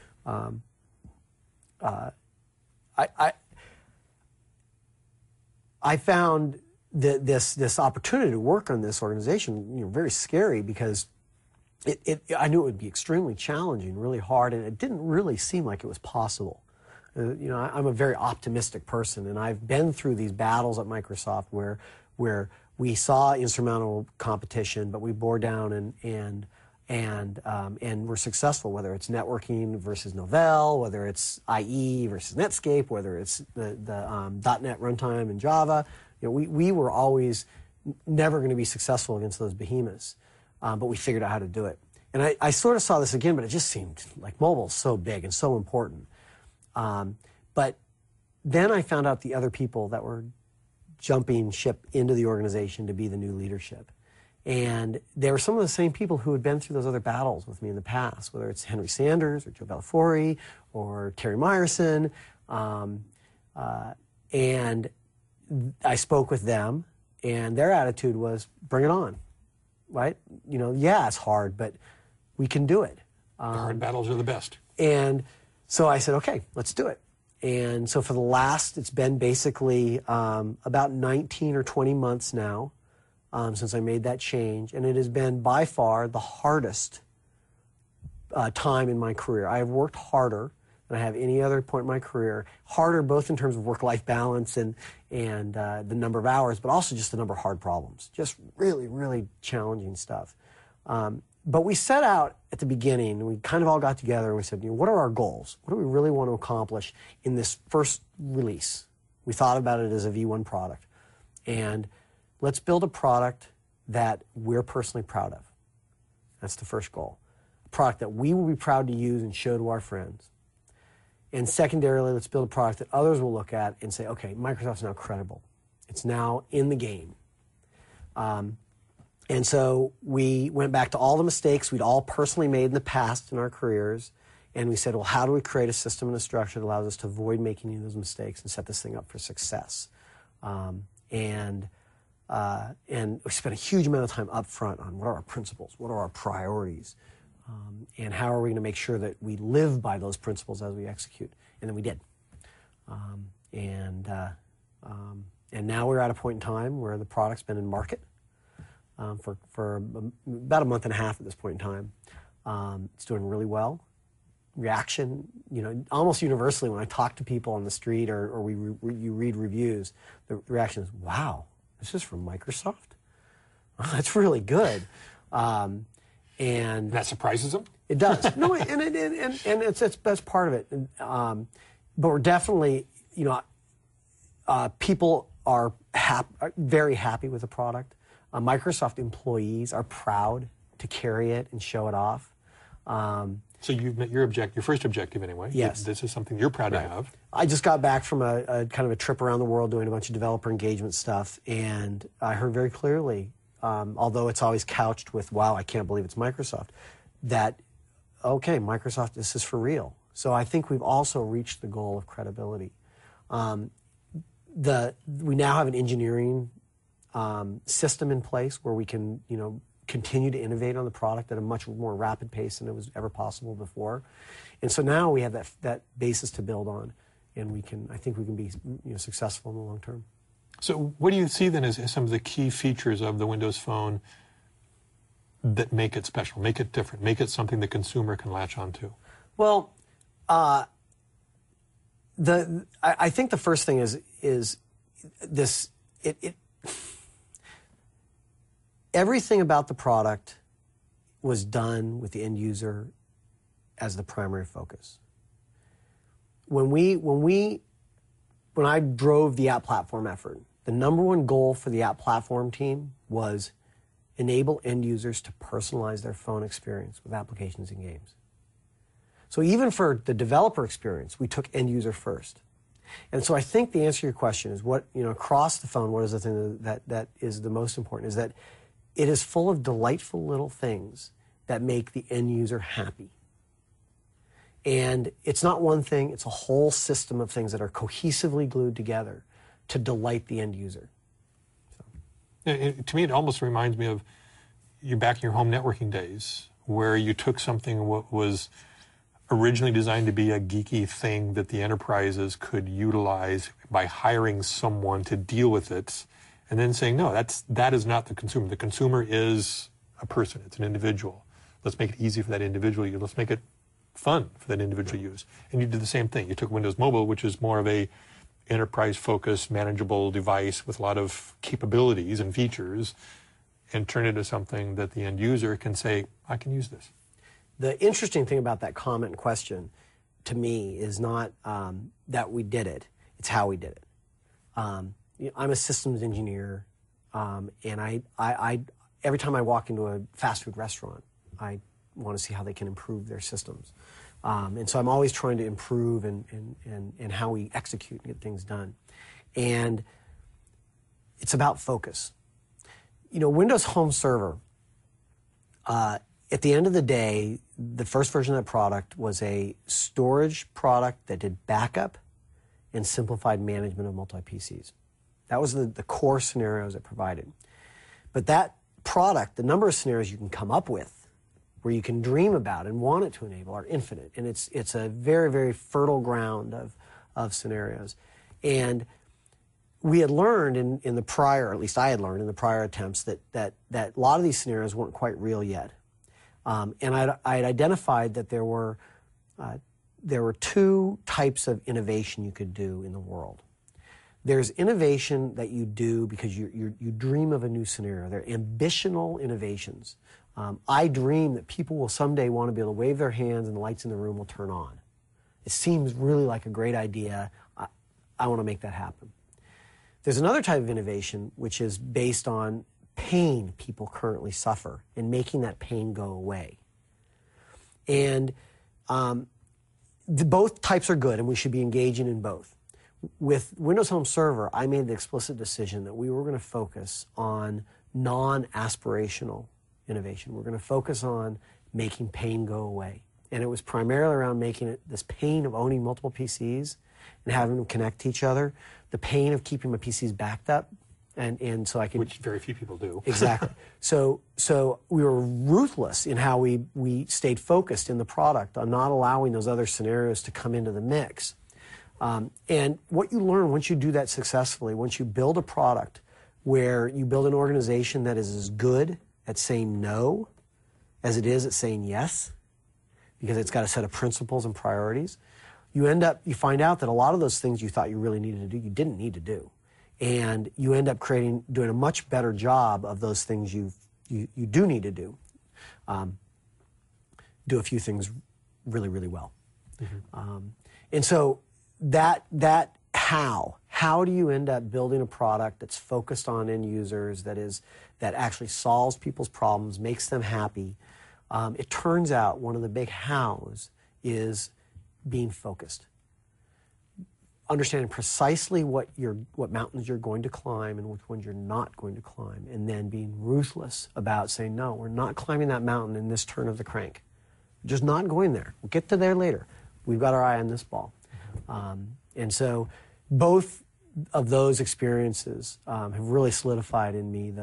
S2: I found this opportunity to work on this organization, very scary, because I knew it would be extremely challenging, really hard, and it didn't really seem like it was possible. I'm a very optimistic person, and I've been through these battles at Microsoft where we saw insurmountable competition, but we bore down and we're successful. Whether it's networking versus Novell, whether it's IE versus Netscape, whether it's the .NET runtime in Java, we were always never going to be successful against those behemoths, but we figured out how to do it. And I sort of saw this again, but it just seemed like mobile is so big and so important. But then I found out the other people that were jumping ship into the organization to be the new leadership. And they were some of the same people who had been through those other battles with me in the past, whether it's Henry Sanders or Joe Bellafiore or Terry Myerson. And I spoke with them, and their attitude was, bring it on, right? Yeah, it's hard, but we can do it.
S1: The hard battles are the best.
S2: And so I said, okay, let's do it. And so for the last, it's been basically about 19 or 20 months now since I made that change. And it has been by far the hardest time in my career. I have worked harder than I have any other point in my career. Harder both in terms of work-life balance and the number of hours, but also just the number of hard problems. Just really, really challenging stuff. But we set out at the beginning, and we kind of all got together and we said, what are our goals? What do we really want to accomplish in this first release? We thought about it as a V1 product. And let's build a product that we're personally proud of. That's the first goal. A product that we will be proud to use and show to our friends. And secondarily, let's build a product that others will look at and say, okay, Microsoft's now credible. It's now in the game. And so we went back to all the mistakes we'd all personally made in the past in our careers, and we said, well, how do we create a system and a structure that allows us to avoid making any of those mistakes and set this thing up for success? And we spent a huge amount of time up front on what are our principles, what are our priorities, and how are we going to make sure that we live by those principles as we execute. And then we did. And now we're at a point in time where the product's been in market for about a month and a half at this point in time. It's doing really well. Reaction, almost universally when I talk to people on the street or you read reviews, the reaction is, wow, this is from Microsoft? That's really good. And
S1: that surprises them?
S2: It does. No, and that's part of it. But we're definitely, people are very happy with the product. Microsoft employees are proud to carry it and show it off.
S1: So you've met your first objective anyway.
S2: Yes.
S1: This is something you're proud to have.
S2: I just got back from a kind of a trip around the world doing a bunch of developer engagement stuff, and I heard very clearly, although it's always couched with, wow, I can't believe it's Microsoft, that, okay, Microsoft, this is for real. So I think we've also reached the goal of credibility. We now have an engineering system in place where we can, continue to innovate on the product at a much more rapid pace than it was ever possible before. And so now we have that basis to build on, and I think we can be successful in the long term.
S1: So what do you see then as some of the key features of the Windows Phone that make it special, make it different, make it something the consumer can latch onto?
S2: Well, I think the first thing is this. Everything about the product was done with the end user as the primary focus. When I drove the app platform effort, the number one goal for the app platform team was enable end users to personalize their phone experience with applications and games. So even for the developer experience, we took end user first. And so I think the answer to your question is across the phone, what is the thing that is the most important is that it is full of delightful little things that make the end user happy. And it's not one thing, it's a whole system of things that are cohesively glued together to delight the end user.
S1: To me, it almost reminds me of you back in your home networking days, where you took something what was originally designed to be a geeky thing that the enterprises could utilize by hiring someone to deal with it, and then saying, no, that is not the consumer. The consumer is a person. It's an individual. Let's make it easy for that individual use. Let's make it fun for that individual use. And you did the same thing. You took Windows Mobile, which is more of a enterprise-focused, manageable device with a lot of capabilities and features, and turn it into something that the end user can say, I can use this.
S2: The interesting thing about that comment and question, to me, is not that we did it. It's how we did it. I'm a systems engineer, and I every time I walk into a fast food restaurant, I want to see how they can improve their systems. And so I'm always trying to improve and how we execute and get things done. And it's about focus. Windows Home Server, at the end of the day, the first version of that product was a storage product that did backup and simplified management of multi-PCs. That was the core scenarios it provided. But that product, the number of scenarios you can come up with, where you can dream about and want it to enable, are infinite. And it's a very, very fertile ground of scenarios. And we had learned in the prior, or at least I had learned in the prior attempts, that a lot of these scenarios weren't quite real yet. And I had identified that there were two types of innovation you could do in the world. There's innovation that you do because you dream of a new scenario. They're ambitional innovations. I dream that people will someday want to be able to wave their hands and the lights in the room will turn on. It seems really like a great idea. I want to make that happen. There's another type of innovation which is based on pain people currently suffer and making that pain go away. And both types are good and we should be engaging in both. With Windows Home Server, I made the explicit decision that we were going to focus on non-aspirational innovation. We're going to focus on making pain go away. And it was primarily around making it this pain of owning multiple PCs and having them connect to each other, the pain of keeping my PCs backed up, and so I could...
S1: Which very few people do.
S2: Exactly. So we were ruthless in how we stayed focused in the product on not allowing those other scenarios to come into the mix. And what you learn once you do that successfully, once you build a product where you build an organization that is as good at saying no as it is at saying yes, because it's got a set of principles and priorities, you find out that a lot of those things you thought you really needed to do, you didn't need to do. And you end up doing a much better job of those things you do need to do. Do a few things really, really well. Mm-hmm. And so that how do you end up building a product that's focused on end users, that actually solves people's problems, makes them happy? It turns out one of the big hows is being focused. Understanding precisely what mountains you're going to climb and which ones you're not going to climb, and then being ruthless about saying, no, we're not climbing that mountain in this turn of the crank. We're just not going there. We'll get to there later. We've got our eye on this ball. And so both of those experiences have really solidified in me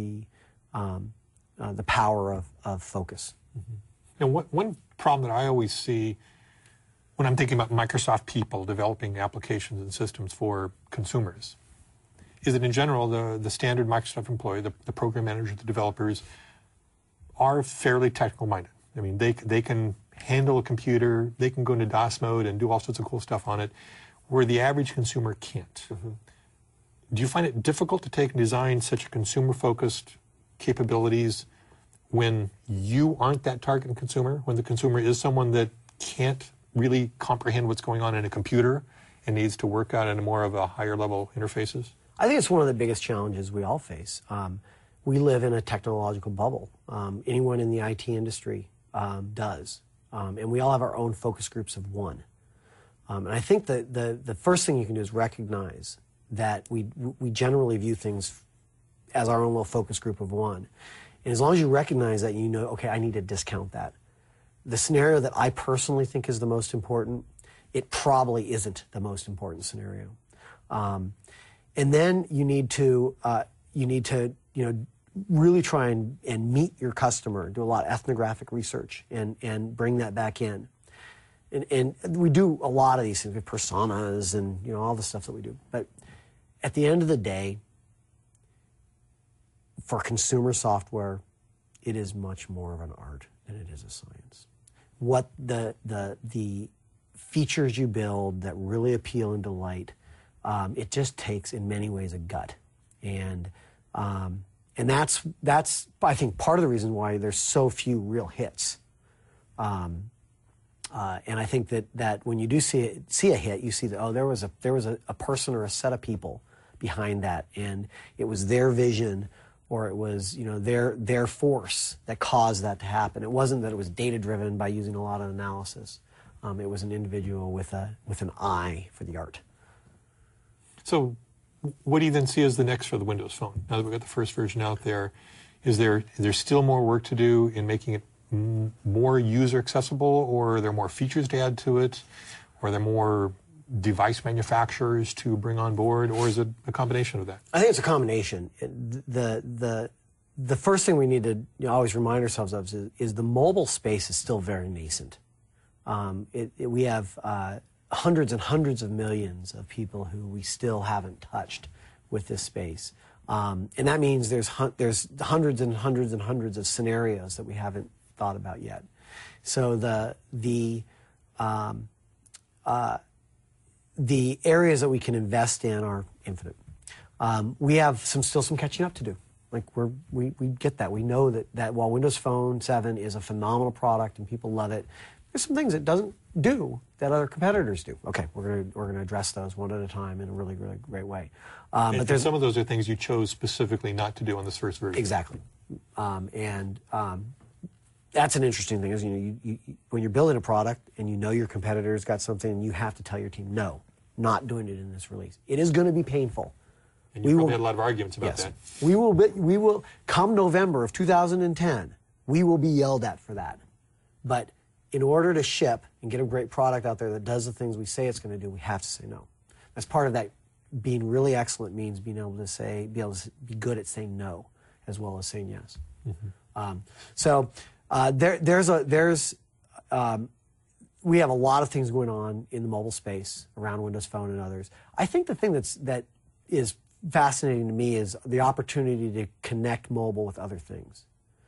S2: the power of focus.
S1: Mm-hmm. And one problem that I always see when I'm thinking about Microsoft people developing applications and systems for consumers is that in general, the standard Microsoft employee, the program managers, the developers, are fairly technical minded. I mean, they can handle a computer, they can go into DOS mode and do all sorts of cool stuff on it, where the average consumer can't. Mm-hmm. Do you find it difficult to take and design such a consumer-focused capabilities when you aren't that target consumer, when the consumer is someone that can't really comprehend what's going on in a computer and needs to work out in more of a higher level interfaces?
S2: I think it's one of the biggest challenges we all face. We live in a technological bubble. Anyone in the IT industry does. And we all have our own focus groups of one. And I think that the first thing you can do is recognize that we generally view things as our own little focus group of one. And as long as you recognize that, you know, okay, I need to discount that. The scenario that I personally think is the most important, it probably isn't the most important scenario. And then you need to really try and meet your customer, do a lot of ethnographic research and bring that back in. And we do a lot of these things with personas and all the stuff that we do. But at the end of the day, for consumer software, it is much more of an art than it is a science. What the features you build that really appeal and delight, it just takes in many ways a gut. And that's I think part of the reason why there's so few real hits. And I think that when you do see a hit, you see that there was a person or a set of people behind that, and it was their vision or it was their force that caused that to happen. It wasn't that it was data driven by using a lot of analysis. It was an individual with an eye for the art.
S1: So What do you then see as the next for the Windows Phone? Now that we've got the first version out there, is there still more work to do in making it more user accessible, or are there more features to add to it, or are there more device manufacturers to bring on board, or is it a combination of that?
S2: I think it's a combination. The first thing we need to always remind ourselves of is the mobile space is still very nascent. We have hundreds and hundreds of millions of people who we still haven't touched with this space. And that means there's hundreds and hundreds and hundreds of scenarios that we haven't thought about yet. So the areas that we can invest in are infinite. We have still some catching up to do. Like we get that. We know that while Windows Phone 7 is a phenomenal product and people love it, there's some things it doesn't do that other competitors do. Okay, we're gonna address those one at a time in a really, really great way.
S1: But there's some of those are things you chose specifically not to do on this first version.
S2: Exactly, that's an interesting thing. Is you when you're building a product and you know your competitor's got something, you have to tell your team, no, not doing it in this release. It is going to be painful.
S1: And you probably had a lot of arguments about that.
S2: We will come November of 2010. We will be yelled at for that, but in order to ship and get a great product out there that does the things we say it's going to do, we have to say no. That's part of that. Being really excellent means being able to be good at saying no as well as saying yes. Mm-hmm. We have a lot of things going on in the mobile space around Windows Phone and others. I think the thing that is fascinating to me is the opportunity to connect mobile with other things.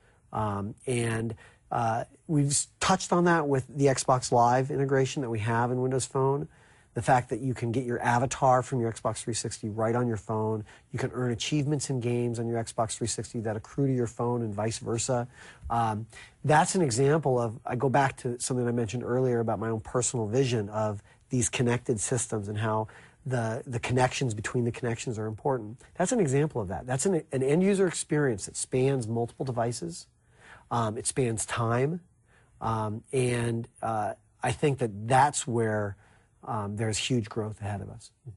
S2: We've touched on that with the Xbox Live integration that we have in Windows Phone. The fact that you can get your avatar from your Xbox 360 right on your phone. You can earn achievements in games on your Xbox 360 that accrue to your phone and vice versa. That's an example of, I go back to something I mentioned earlier about my own personal vision of these connected systems and how the connections between the connections are important. That's an example of that. That's an end user experience that spans multiple devices. It spans time. And I think that's where there's huge growth ahead of us.
S1: Mm-hmm.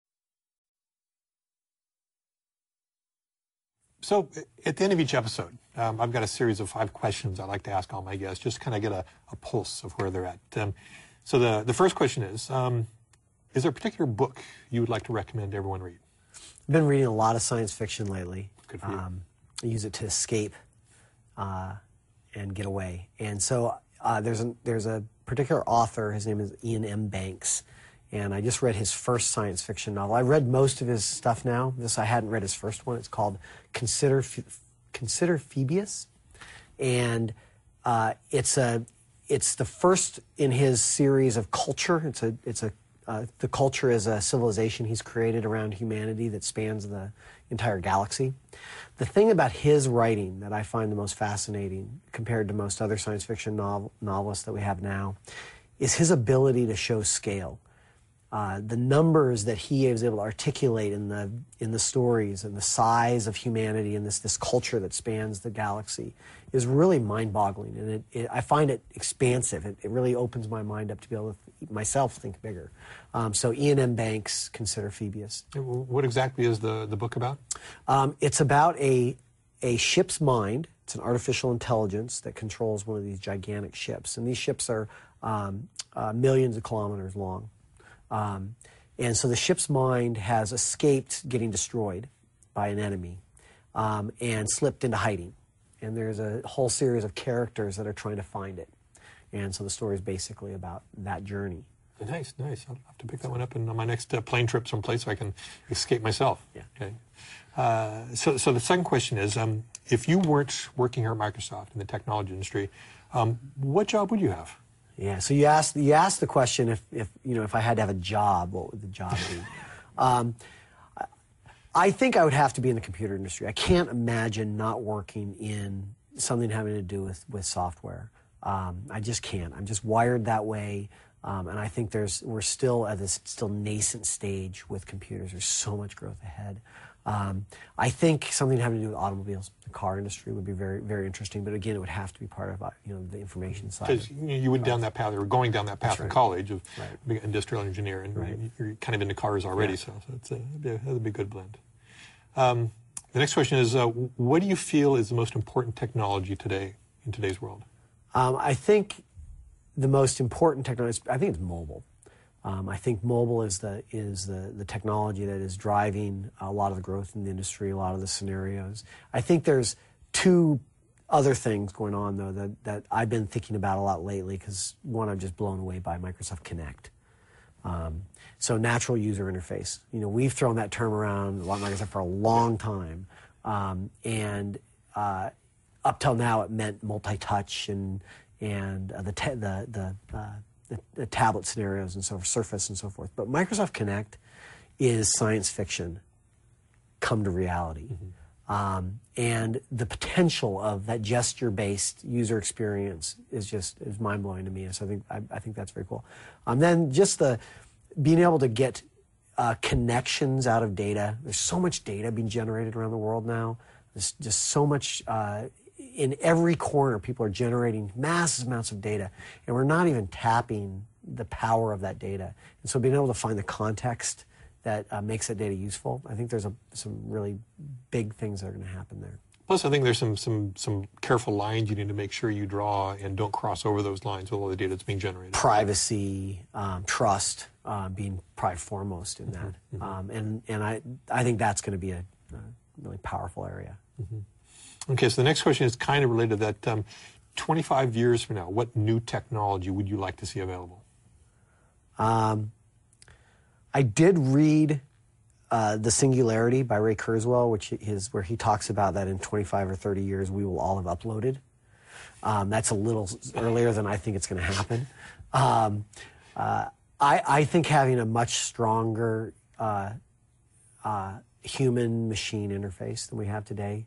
S1: So at the end of each episode, I've got a series of 5 questions I like to ask all my guests, just kind of get a pulse of where they're at. So the first question is there a particular book you would like to recommend everyone read?
S2: I've been reading a lot of science fiction lately.
S1: Good for you.
S2: I use it to escape and get away. And so there's a particular author, his name is Iain M. Banks, and I just read his first science fiction novel. I read most of his stuff now. I hadn't read his first one. It's called Consider Phoebus, and it's the first in his series of Culture. The Culture is a civilization he's created around humanity that spans the entire galaxy. The thing about his writing that I find the most fascinating compared to most other science fiction novelists that we have now is his ability to show scale. The numbers that he is able to articulate in the stories and the size of humanity and this culture that spans the galaxy is really mind-boggling, and I find it expansive. It really opens my mind up to be able to myself think bigger. So Iain M. Banks, Consider Phoebus.
S1: What exactly is the book about?
S2: It's about a ship's mind. It's an artificial intelligence that controls one of these gigantic ships, and these ships are millions of kilometers long. And so the ship's mind has escaped getting destroyed by an enemy and slipped into hiding. And there's a whole series of characters that are trying to find it. And so the story is basically about that journey.
S1: Nice. I'll have to pick that one up on my next plane trip someplace so I can escape myself.
S2: Yeah.
S1: Okay. So the second question is, if you weren't working here at Microsoft in the technology industry, what job would you have?
S2: Yeah. So you asked the question if I had to have a job, what would the job be? I think I would have to be in the computer industry. I can't imagine not working in something having to do with software. I just can't. I'm just wired that way. And I think we're still at this nascent stage with computers. There's so much growth ahead. I think something having to do with automobiles, the car industry would be very, very interesting. But again, it would have to be part of the information side.
S1: Because you went down that path, or going down that path in college of being an industrial engineer, and you're kind of into cars already, so that'd be a good blend. The next question is, what do you feel is the most important technology today in today's world?
S2: I think the most important technology, I think it's mobile. I think mobile is the technology that is driving a lot of the growth in the industry, a lot of the scenarios. I think there's two other things going on, though, that I've been thinking about a lot lately, because one, I'm just blown away by Microsoft Connect. So natural user interface. We've thrown that term around a lot, Microsoft, for a long time. And up till now, it meant multi-touch and the tablet scenarios and so forth, Surface and so forth. But Microsoft Connect is science fiction come to reality. And the potential of that gesture-based user experience is mind-blowing to me. So I think that's very cool. Then just being able to get connections out of data. There's so much data being generated around the world now. There's just so much in every corner. People are generating massive amounts of data, and we're not even tapping the power of that data. And so being able to find the context that makes that data useful, I think there's some really big things that are going to happen there.
S1: Plus, I think there's some careful lines you need to make sure you draw and don't cross over those lines with all the data that's being generated.
S2: Privacy, trust being probably foremost in that. And I think that's going to be a really powerful area.
S1: Okay, so the next question is kind of related to that. 25 years from now, what new technology would you like to see available?
S2: I did read The Singularity by Ray Kurzweil, where he talks about that in 25 or 30 years we will all have uploaded. That's a little earlier than I think it's going to happen. I think having a much stronger human-machine interface than we have today.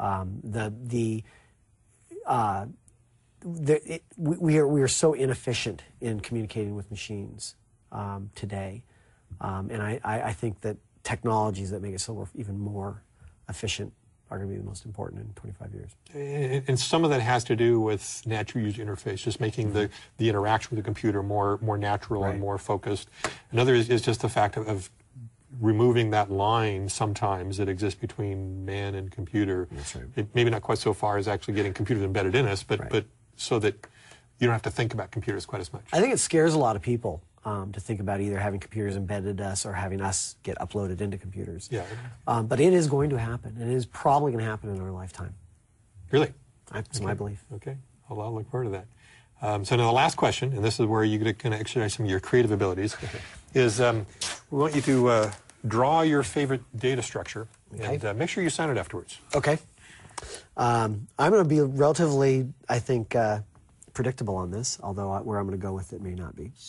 S2: We are so inefficient in communicating with machines today, and I think that technologies that make it so we're even more efficient are going to be the most important in 25 years.
S1: And some of that has to do with natural user interface, just making the interaction with the computer more natural and more focused. Another is just the fact of removing that line sometimes that exists between man and computer.
S2: That's right.
S1: It maybe not quite so far as actually getting computers embedded in us, but so that you don't have to think about computers quite as much.
S2: I think it scares a lot of people to think about either having computers embedded in us or having us get uploaded into computers.
S1: Yeah.
S2: But it is going to happen, and it is probably going to happen in our lifetime.
S1: Really?
S2: That's my belief.
S1: Okay. Well, I'll look forward to that. So now the last question, and this is where you can exercise some of your creative abilities, is we want you to draw your favorite data structure and make sure you sign it afterwards.
S2: Okay. I'm going to be relatively, I think, predictable on this, although where I'm going to go with it may not be.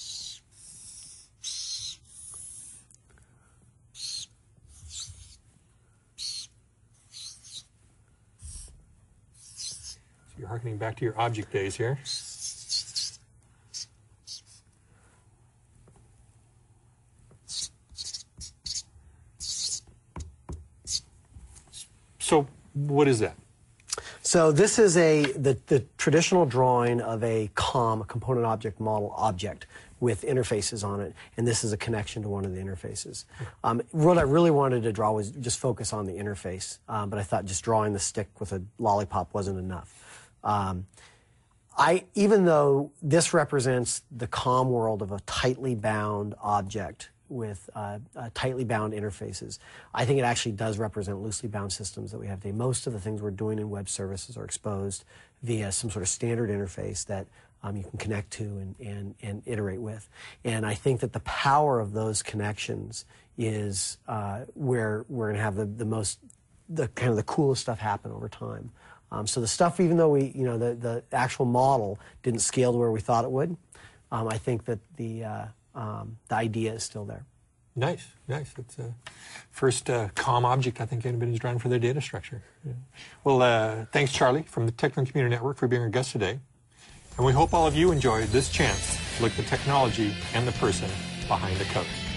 S1: You're harkening back to your object days here. So what is that?
S2: So this is the traditional drawing of a COM, a component object model object, with interfaces on it, and this is a connection to one of the interfaces. What I really wanted to draw was just focus on the interface, but I thought just drawing the stick with a lollipop wasn't enough. Even though this represents the COM world of a tightly bound object with tightly bound interfaces, I think it actually does represent loosely bound systems that we have today. Most of the things we're doing in web services are exposed via some sort of standard interface that you can connect to and iterate with. And I think that the power of those connections is where we're going to have the kind of the coolest stuff happen over time. So the stuff, even though the actual model didn't scale to where we thought it would, I think that the idea is still there.
S1: Nice. It's the first COM object I think anybody's drawn for their data structure. Yeah. Well, thanks, Charlie, from the Tech Computer Network for being our guest today. And we hope all of you enjoyed this chance to look at the technology and the person behind the code.